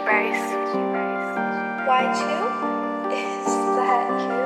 Bryce. Y2? Is that you?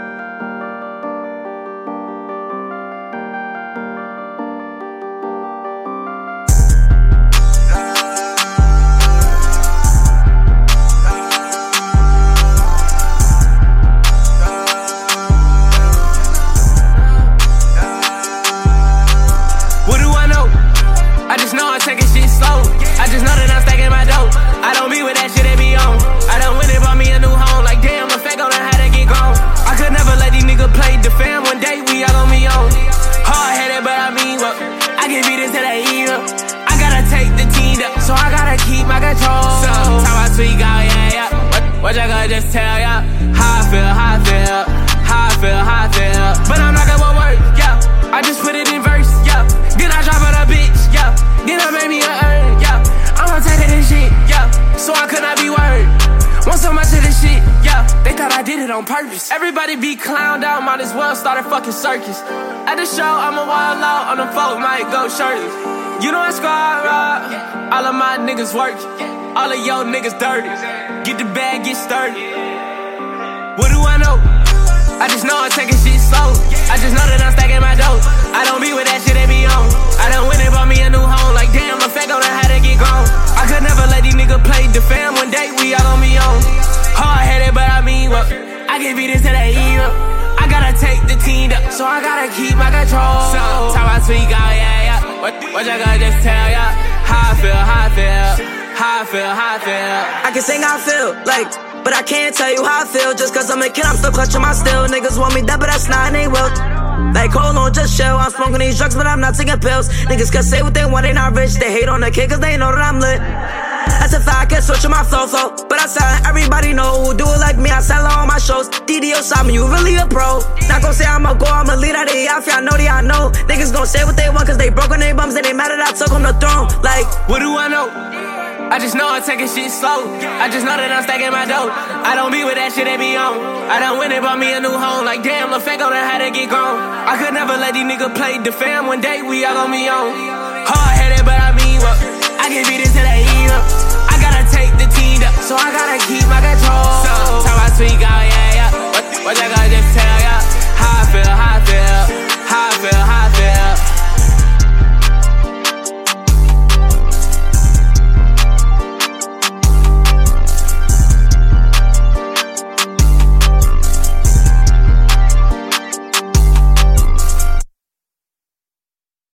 What do I know? I just know I'm taking shit slow. I just know that I'm stacking my dough. I don't be with that shit they be on. I done went and bought me a new home. Like damn, the fake on how to get gone. I could never let these niggas play the fam. One day we all gon' be on. Hard headed, but I mean what? I can beat this till they eat up. I gotta take the team up, so I gotta keep my control. Time I tweak out, yeah. What y'all gonna just tell ya? How I feel, how I feel, how I feel, how I feel. But I'm not gonna work, yeah. I just put it in verse, yeah. Then I drop it a bitch, yeah. Then I made me a earn, yeah. I'm on top of this shit, yeah. So I could not be worried. Want so much of this shit, yeah. They thought I did it on purpose. Everybody be clowned out, might as well start a fucking circus. At the show, I'm a wild out, on the folk might go shirtless. You know I squad rock, all of my niggas work. All of your niggas dirty. Get the bag, get sturdy. What do I know? I just know I'm taking shit slow. I just know that I'm stacking my dough. I don't be with that shit they be on. I done went and bought me a new home. Like damn, the fake on how to get gone. I could never let these niggas play the fam. One day we all gon' be on. Hard headed, but I mean what? I can beat this till they eat up. I gotta take the team up, so I gotta keep my control. Time I tweak out, yeah. What y'all gonna just tell ya? How I feel, how I feel, how I feel, how I feel. I can sing how I feel, like, but I can't tell you how I feel. Just cause I'm a kid, I'm still clutching my steel. Niggas want me dead, but that's not they will. Like, hold on, just chill. I'm smoking these drugs, but I'm not taking pills. Niggas can say what they want, they not rich. They hate on the kid cause they know that I'm lit. That's a fact, I can switch on my flow. But I sound everybody know who do it like me. I sell on my shows. DDO Simon, you really a pro. Not gon' say I'ma go, I'ma lead out the outfit. I know that I know. Niggas gon' say what they want cause they broke on they bums. And they mad that I took on the throne. Like, what do I know? I just know I'm taking shit slow. I just know that I'm stacking my dough. I don't be with that shit they be on. I done went and bought me a new home. Like damn, the fake on how to get gone. I could never let these niggas play the fam. One day we all gon' be on. Hard headed, but I mean what? I can beat this till they eat up. I gotta take the team up, so I gotta keep my control. Time I tweak out, yeah. What y'all gonna just tell ya? How I feel, how I feel.